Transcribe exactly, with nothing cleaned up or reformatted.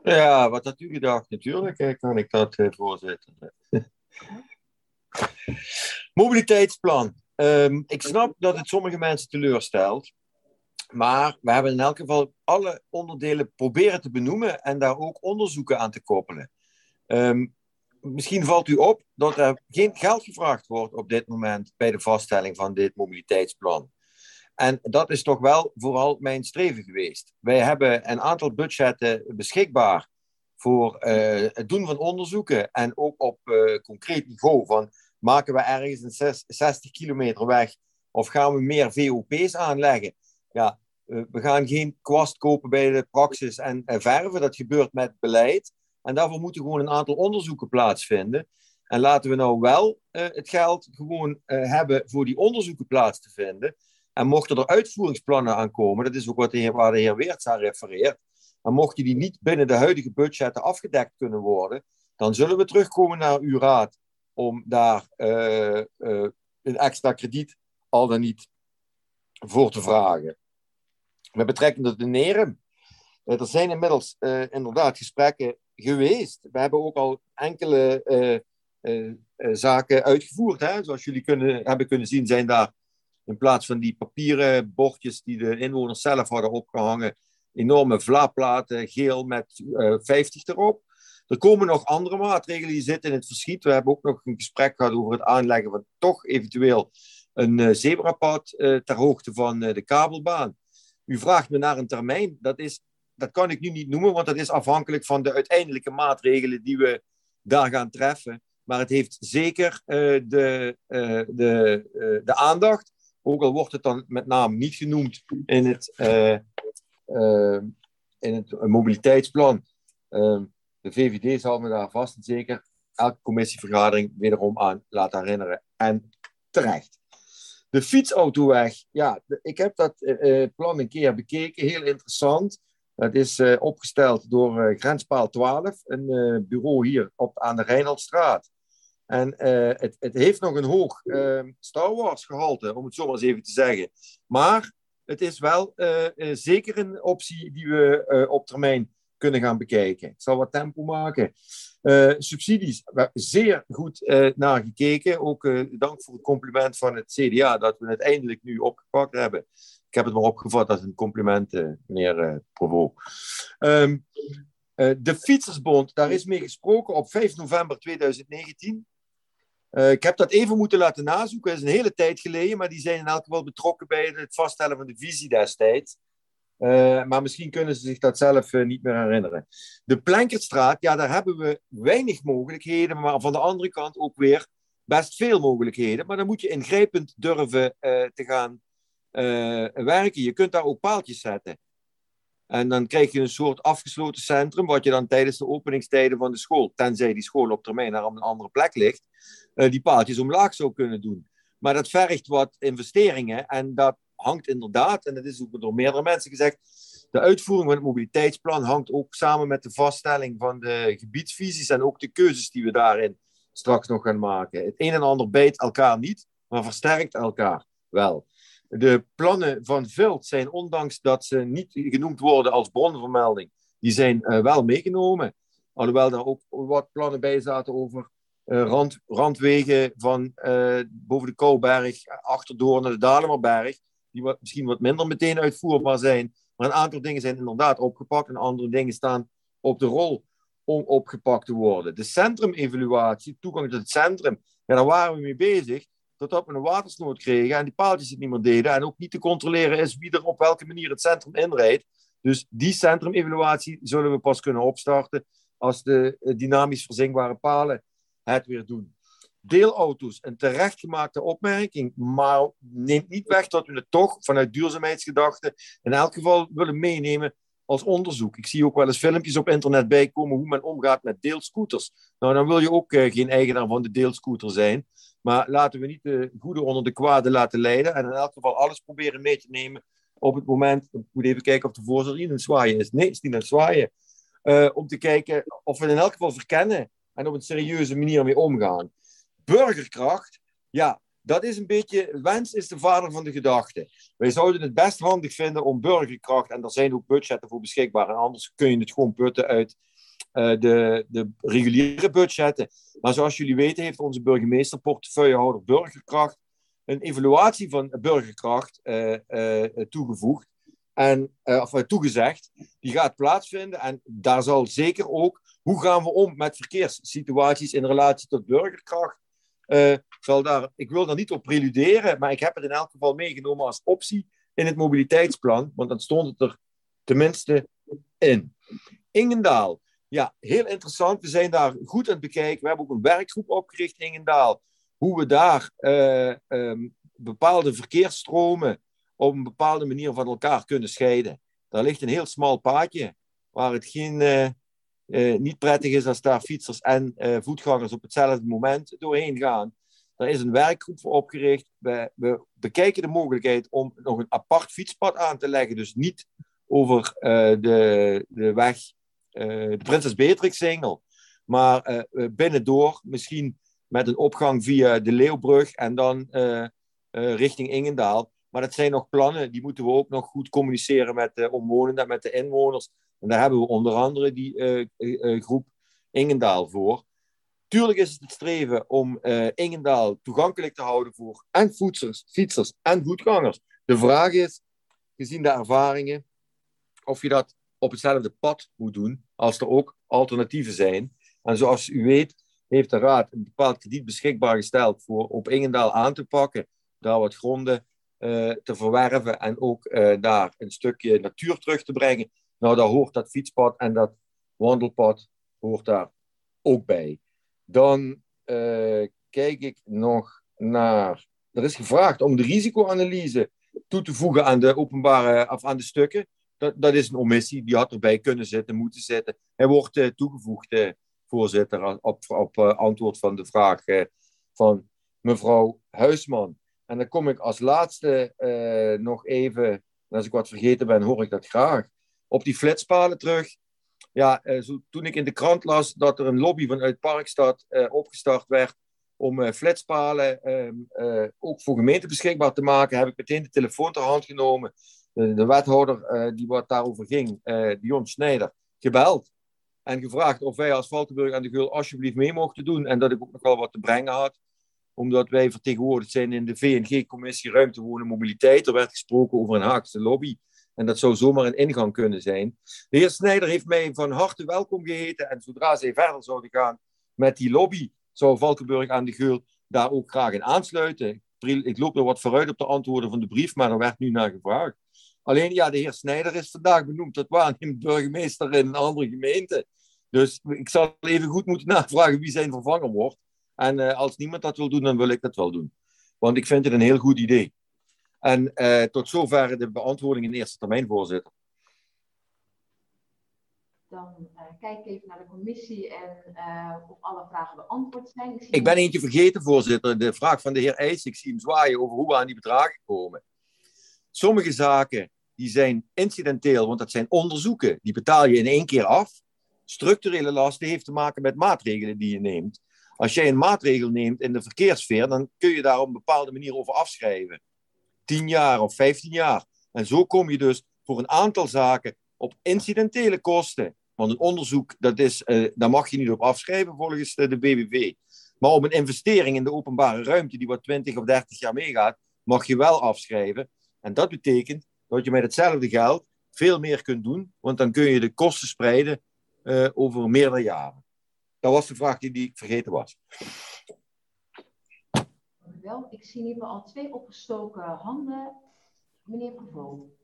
Ja, wat had u gedacht? Natuurlijk eh, kan ik dat, eh, voorzitter. Mobiliteitsplan. Ehm, ik snap dat het sommige mensen teleurstelt. Maar we hebben in elk geval alle onderdelen proberen te benoemen en daar ook onderzoeken aan te koppelen. Ehm, misschien valt u op dat er geen geld gevraagd wordt op dit moment bij de vaststelling van dit mobiliteitsplan. En dat is toch wel vooral mijn streven geweest. Wij hebben een aantal budgetten beschikbaar voor uh, het doen van onderzoeken en ook op uh, concreet niveau van maken we ergens een zestig kilometer weg of gaan we meer V O P's aanleggen. Ja, uh, we gaan geen kwast kopen bij de praxis en uh, verven. Dat gebeurt met beleid. En daarvoor moeten gewoon een aantal onderzoeken plaatsvinden. En laten we nou wel uh, het geld gewoon uh, hebben voor die onderzoeken plaats te vinden. En mochten er uitvoeringsplannen aankomen, dat is ook wat de heer, waar de heer Weerts aan refereert, en mochten die niet binnen de huidige budgetten afgedekt kunnen worden, dan zullen we terugkomen naar uw raad om daar uh, uh, een extra krediet al dan niet voor te vragen. Met betrekking tot de NEREM, uh, er zijn inmiddels uh, inderdaad gesprekken geweest. We hebben ook al enkele uh, uh, uh, zaken uitgevoerd. Hè? Zoals jullie kunnen, hebben kunnen zien, zijn daar in plaats van die papieren bordjes die de inwoners zelf hadden opgehangen, enorme vlaapplaten, geel met uh, vijftig erop. Er komen nog andere maatregelen die zitten in het verschiet. We hebben ook nog een gesprek gehad over het aanleggen van toch eventueel een uh, zebrapad uh, ter hoogte van uh, de kabelbaan. U vraagt me naar een termijn. Dat, is, dat kan ik nu niet noemen, want dat is afhankelijk van de uiteindelijke maatregelen die we daar gaan treffen. Maar het heeft zeker uh, de, uh, de, uh, de aandacht. Ook al wordt het dan met name niet genoemd in het, uh, uh, in het mobiliteitsplan. Uh, de V V D zal me daar vast en zeker elke commissievergadering wederom aan laten herinneren. En terecht. De fietsautoweg. Ja, de, ik heb dat uh, plan een keer bekeken. Heel interessant. Dat is uh, opgesteld door uh, Grenspaal twaalf. Een uh, bureau hier op, aan de Rijnaldstraat. En uh, het, het heeft nog een hoog uh, Star Wars gehalte, om het zo maar eens even te zeggen. Maar het is wel uh, uh, zeker een optie die we uh, op termijn kunnen gaan bekijken. Ik zal wat tempo maken. Uh, subsidies, we hebben zeer goed uh, naar gekeken. Ook uh, dank voor het compliment van het C D A dat we het eindelijk nu opgepakt hebben. Ik heb het maar opgevat als een compliment, uh, meneer uh, Provo. Um, uh, de Fietsersbond, daar is mee gesproken op vijf november tweeduizend negentien. Uh, ik heb dat even moeten laten nazoeken. Dat is een hele tijd geleden, maar die zijn in elk geval betrokken bij het vaststellen van de visie destijds. Uh, maar misschien kunnen ze zich dat zelf uh, niet meer herinneren. De Plenkertstraat, ja, daar hebben we weinig mogelijkheden, maar van de andere kant ook weer best veel mogelijkheden. Maar dan moet je ingrijpend durven uh, te gaan uh, werken. Je kunt daar ook paaltjes zetten. En dan krijg je een soort afgesloten centrum, wat je dan tijdens de openingstijden van de school, tenzij die school op termijn naar een andere plek ligt, uh, die paaltjes omlaag zou kunnen doen. Maar dat vergt wat investeringen en dat hangt inderdaad, en dat is ook door meerdere mensen gezegd, de uitvoering van het mobiliteitsplan hangt ook samen met de vaststelling van de gebiedsvisies en ook de keuzes die we daarin straks nog gaan maken. Het een en ander bijt elkaar niet, maar versterkt elkaar wel. De plannen van Vilt zijn, ondanks dat ze niet genoemd worden als bronvermelding, die zijn uh, wel meegenomen. Alhoewel er ook wat plannen bij zaten over uh, rand, randwegen van uh, boven de Kouberg, achterdoor naar de Dalemerberg, die wat, misschien wat minder meteen uitvoerbaar zijn. Maar een aantal dingen zijn inderdaad opgepakt en andere dingen staan op de rol om opgepakt te worden. De centrumevaluatie, toegang tot het centrum, ja, daar waren we mee bezig. Totdat we een watersnood kregen en die paaltjes het niet meer deden. En ook niet te controleren is wie er op welke manier het centrum inrijdt. Dus die centrumevaluatie zullen we pas kunnen opstarten als de dynamisch verzingbare palen het weer doen. Deelauto's, een terechtgemaakte opmerking, maar neemt niet weg dat we het toch vanuit duurzaamheidsgedachten in elk geval willen meenemen als onderzoek. Ik zie ook wel eens filmpjes op internet bijkomen hoe men omgaat met deelscooters. Nou, dan wil je ook uh, geen eigenaar van de deelscooter zijn. Maar laten we niet de goede onder de kwade laten leiden. En in elk geval alles proberen mee te nemen op het moment. Ik moet even kijken of de voorzitter niet aan het zwaaien is. Nee, is niet aan het zwaaien. Uh, om te kijken of we het in elk geval verkennen en op een serieuze manier mee omgaan. Burgerkracht, ja, dat is een beetje, wens is de vader van de gedachte. Wij zouden het best handig vinden om burgerkracht, en er zijn ook budgetten voor beschikbaar, en anders kun je het gewoon putten uit uh, de, de reguliere budgetten. Maar zoals jullie weten heeft onze burgemeester, portefeuillehouder Burgerkracht, een evaluatie van Burgerkracht uh, uh, toegevoegd. En, uh, of uh, toegezegd. Die gaat plaatsvinden. En daar zal zeker ook, hoe gaan we om met verkeerssituaties in relatie tot Burgerkracht. Uh, zal daar, ik wil daar niet op preluderen, maar ik heb het in elk geval meegenomen als optie in het mobiliteitsplan. Want dan stond het er tenminste in. Ingendaal. Ja, heel interessant. We zijn daar goed aan het bekijken. We hebben ook een werkgroep opgericht in Ingendaal. Hoe we daar uh, um, bepaalde verkeersstromen op een bepaalde manier van elkaar kunnen scheiden. Daar ligt een heel smal paadje, waar het geen, uh, uh, niet prettig is als daar fietsers en uh, voetgangers op hetzelfde moment doorheen gaan. Er is een werkgroep voor opgericht. We, we bekijken de mogelijkheid om nog een apart fietspad aan te leggen, dus niet over uh, de, de weg, uh, de Prinses Beatrix-singel, maar uh, binnendoor, misschien met een opgang via de Leeuwbrug en dan uh, uh, richting Ingendaal. Maar dat zijn nog plannen, die moeten we ook nog goed communiceren met de omwonenden, met de inwoners. En daar hebben we onder andere die uh, uh, groep Ingendaal voor. Tuurlijk is het het streven om uh, Ingendaal toegankelijk te houden voor en fietsers, fietsers en voetgangers. De vraag is, gezien de ervaringen, of je dat op hetzelfde pad moet doen, als er ook alternatieven zijn. En zoals u weet, heeft de Raad een bepaald krediet beschikbaar gesteld voor op Ingendaal aan te pakken, daar wat gronden uh, te verwerven en ook uh, daar een stukje natuur terug te brengen. Nou, daar hoort dat fietspad en dat wandelpad hoort daar ook bij. Dan uh, kijk ik nog naar... Er is gevraagd om de risicoanalyse toe te voegen aan de openbare, of aan de stukken. Dat, dat is een omissie, die had erbij kunnen zitten, moeten zitten. Hij wordt uh, toegevoegd, uh, voorzitter, op, op uh, antwoord van de vraag uh, van mevrouw Huisman. En dan kom ik als laatste uh, nog even, en als ik wat vergeten ben, hoor ik dat graag, op die flitspalen terug. Ja, uh, zo, toen ik in de krant las dat er een lobby vanuit Parkstad uh, opgestart werd om uh, flitspalen uh, uh, ook voor gemeenten beschikbaar te maken, heb ik meteen de telefoon ter hand genomen. De, de wethouder uh, die wat daarover ging, uh, Dion Schneider, gebeld en gevraagd of wij als Valkenburg aan de Geul alsjeblieft mee mochten doen en dat ik ook nog wel wat te brengen had, omdat wij vertegenwoordigd zijn in de V N G-commissie Ruimte, Wonen, Mobiliteit. Er werd gesproken over een Haagse lobby en dat zou zomaar een ingang kunnen zijn. De heer Schneider heeft mij van harte welkom geheten en zodra zij verder zouden gaan met die lobby, zou Valkenburg aan de Geul daar ook graag in aansluiten. Ik loop er wat vooruit op de antwoorden van de brief, maar er werd nu naar gevraagd. Alleen, ja, de heer Schneider is vandaag benoemd tot waarnemend burgemeester in een andere gemeente. Dus ik zal even goed moeten navragen wie zijn vervanger wordt. En uh, als niemand dat wil doen, dan wil ik dat wel doen. Want ik vind het een heel goed idee. En uh, tot zover de beantwoording in eerste termijn, voorzitter. Dan uh, kijk ik even naar de commissie en uh, of alle vragen beantwoord zijn. Ik, ik ben eentje vergeten, voorzitter. De vraag van de heer IJs. Ik zie hem zwaaien over hoe we aan die bedragen komen. Sommige zaken die zijn incidenteel, want dat zijn onderzoeken. Die betaal je in één keer af. Structurele lasten heeft te maken met maatregelen die je neemt. Als jij een maatregel neemt in de verkeerssfeer, dan kun je daar op een bepaalde manier over afschrijven. tien jaar of vijftien jaar. En zo kom je dus voor een aantal zaken op incidentele kosten. Want een onderzoek, dat is, uh, daar mag je niet op afschrijven volgens de B W V. Maar op een investering in de openbare ruimte die wat twintig of dertig jaar meegaat, mag je wel afschrijven. En dat betekent dat je met hetzelfde geld veel meer kunt doen, want dan kun je de kosten spreiden uh, over meerdere jaren. Dat was de vraag die, die ik vergeten was. Wel, ik zie in ieder geval al twee opgestoken handen. Meneer Provoo.